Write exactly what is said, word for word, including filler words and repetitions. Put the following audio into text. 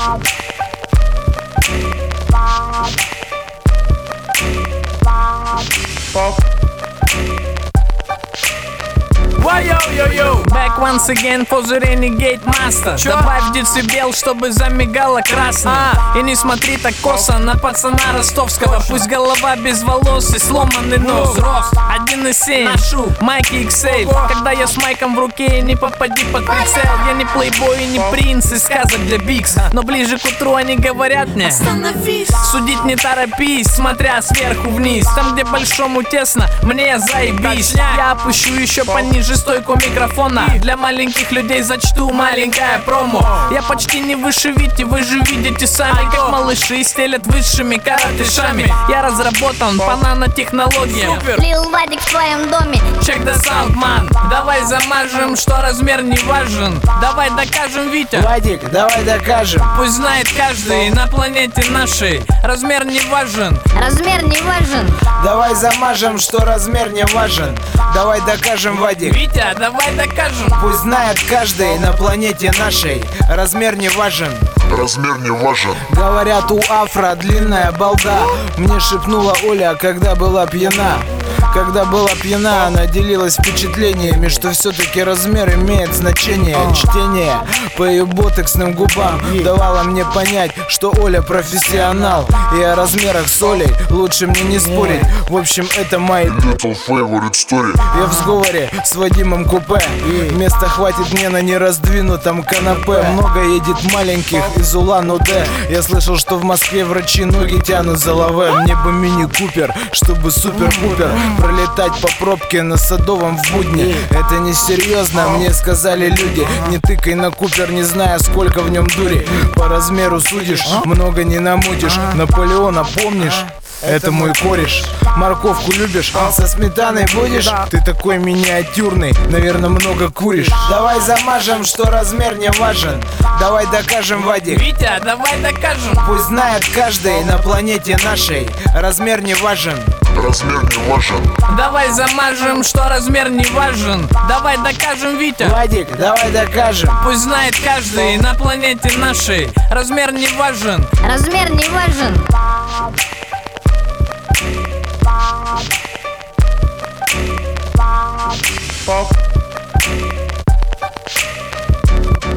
Йо-йо-йо-йо, back once again for the Renegade Master. Чё? Добавь децибел, чтобы замигало красно. а. И не смотри так косо на пацана ростовского. Пусть голова без волос и сломанный нос. Рост один и семь, ношу майки икс эль. Когда я с майком в руке, не попади под прицел. Я не плейбой и не принц из сказок для Бикс. Но ближе к утру они говорят мне: остановись, судить не торопись, смотря сверху вниз. Там, где большому тесно, мне заебись. Я опущу еще пониже стойку микрофона. Для маленьких людей зачту маленькое промо. Я почти не выше Вити, вы же видите сами, как малыши стелят высшими каратышами. Я разработан по нанотехнологиям. Лил Вадик в твоем доме. Check the sound, man. Давай замажем, что размер не важен. Давай докажем, Витя. Вадик, давай докажем. Пусть знает каждый на планете нашей, размер не важен. Размер не важен. Давай замажем, что размер не важен. Давай докажем, Вадик. Витя, давай докажем. Пусть знает каждый на планете нашей, размер не важен. Размер не важен. Говорят, у афро длинная балда. Мне шепнула Оля, когда была пьяна. Когда была пьяна, она делилась впечатлениями, что все-таки размер имеет значение. Чтение по ее ботоксным губам давало мне понять, что Оля профессионал. И о размерах с Олей лучше мне не спорить. В общем, это мои Little favorite story. Я в сговоре с Вадимом купе. Места хватит мне на нераздвинутом канапе. Много едет маленьких из Улан-Удэ. Я слышал, что в Москве врачи ноги тянут за лаве. Мне бы мини-купер, чтобы супер-пупер пролетать по пробке на Садовом в будни. Это не серьезно, мне сказали люди. Не тыкай на Купер, не зная, сколько в нем дури. По размеру судишь, много не намутишь. Наполеона помнишь? Это мой кореш. Морковку любишь? Со сметаной будешь? Ты такой миниатюрный, наверное, много куришь. Давай замажем, что размер не важен. Давай докажем, Вадик. Витя, давай докажем. Пусть знает каждый на планете нашей, размер не важен. Размер не важен. Давай замажем, что размер не важен. Давай докажем, Витя. Вадик, давай докажем. Пусть знает каждый на планете нашей, размер не важен. Размер не важен. Pop.